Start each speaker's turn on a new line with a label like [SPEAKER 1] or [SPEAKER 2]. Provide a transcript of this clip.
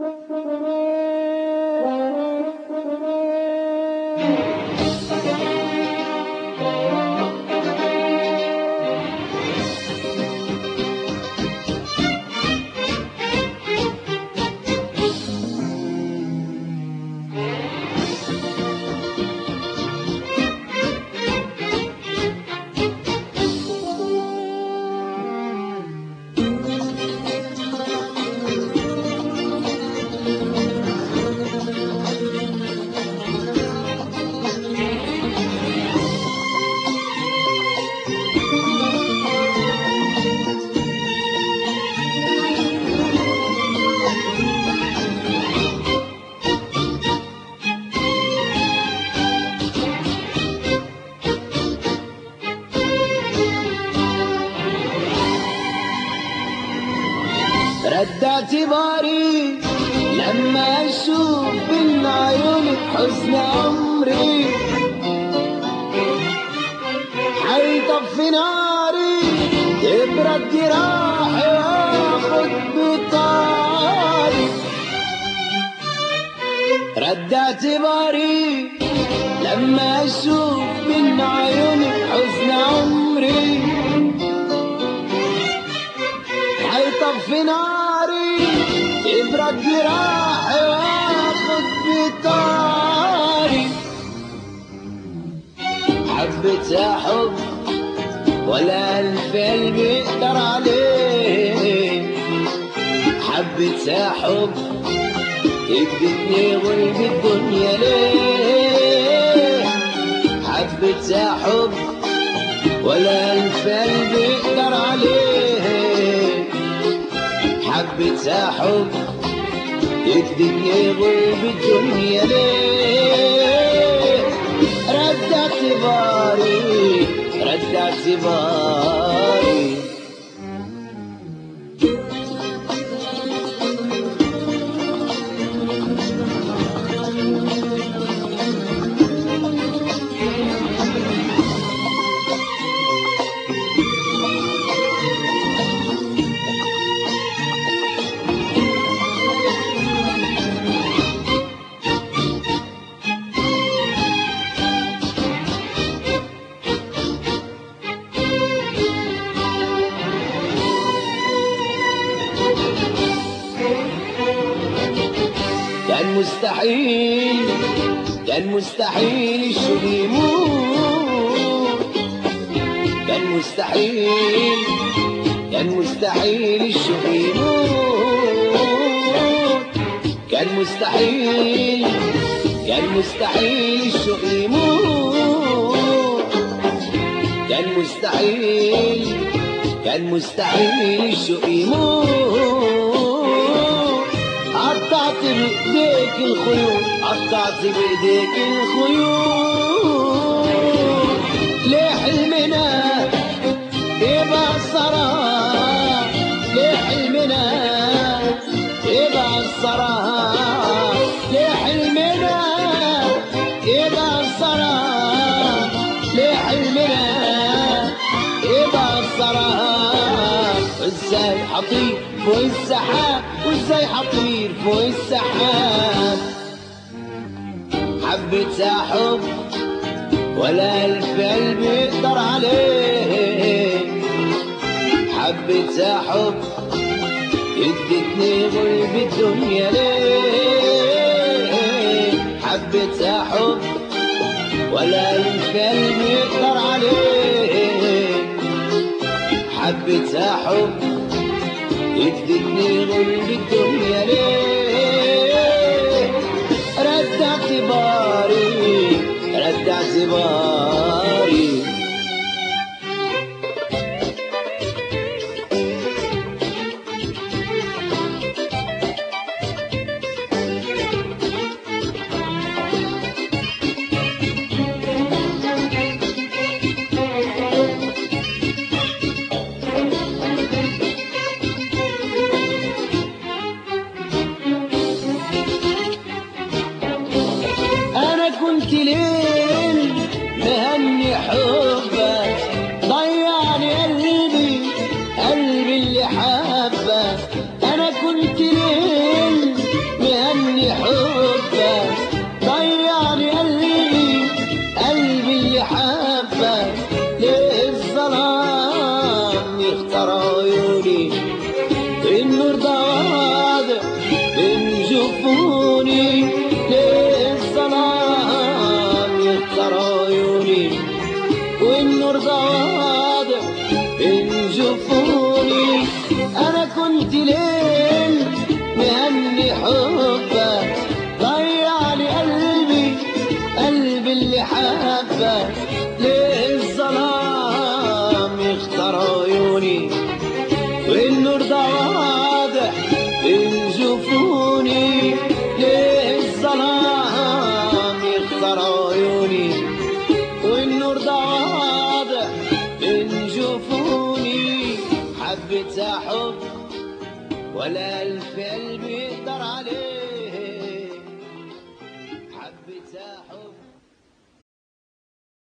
[SPEAKER 1] رد اعتباري لما اشوف من عيونك حزن عمري، حيطفي ناري يبرد جراحي واخد بطاري. رد اعتباري لما اشوف من عيونك حزن عمري، حيطفي ناري يبرد جراحي واخد بطاري. حبيتها حب ولا ألف قلب يقدر عليه، حبيتها حب ادتني غلب الدنيا ليه. حبيتها حب ولا ألف قلب يقدر عليه، حبيتها حب ادتني غلب الدنيا ليه. رد اعتباري رد اعتباري. كان مستحيل كان مستحيل الشوق يموت، كان مستحيل كان مستحيل الشوق يموت، كان مستحيل كان مستحيل الشوق يموت، كان مستحيل كان مستحيل الشوق يموت. قطعت بايديك الخيوط قطعت بايديك الخيوط، ليه حلمنا يبقى السراب، ليه حلمنا يبقى السراب، ليه حلمنا يبقى السراب، ليه حلمنا يبقى السراب. ازاي حطير فوق السحاب وازاي حطير فوق السحاب. حبيتها حب ولا ألف قلب يقدر عليه، حبيتها حب ادتني غلب الدنيا ليه. حبيتها حب ولا ألف قلب يقدر عليه، حبيتها حب ادتني غلب الدنيا ليه. رد اعتباري رد اعتباري. كنت ليل مهني حبك ضيعني قلبي قلبي اللي حبك. انا كنت ليل ولا ألف قلب يقدر عليه. حبيتها حب